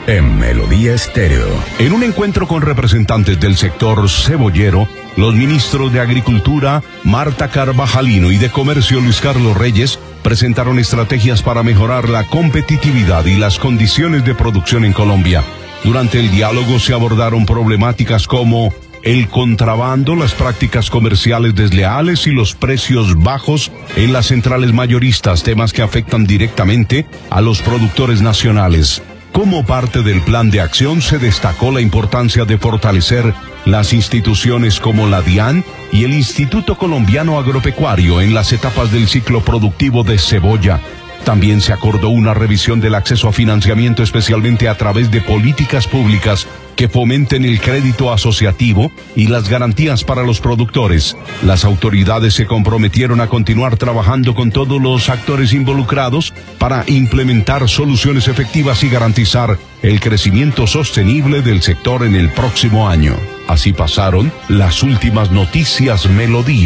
en Melodía Estéreo. En un encuentro con representantes del sector cebollero, los ministros de Agricultura, Marta Carvajalino, y de Comercio, Luis Carlos Reyes, presentaron estrategias para mejorar la competitividad y las condiciones de producción en Colombia. Durante el diálogo se abordaron problemáticas como el contrabando, las prácticas comerciales desleales y los precios bajos en las centrales mayoristas, temas que afectan directamente a los productores nacionales. Como parte del plan de acción se destacó la importancia de fortalecer las instituciones como la DIAN y el Instituto Colombiano Agropecuario en las etapas del ciclo productivo de cebolla. También se acordó una revisión del acceso a financiamiento, especialmente a través de políticas públicas que fomenten el crédito asociativo y las garantías para los productores. Las autoridades se comprometieron a continuar trabajando con todos los actores involucrados para implementar soluciones efectivas y garantizar el crecimiento sostenible del sector en el próximo año. Así pasaron las últimas noticias Melodía.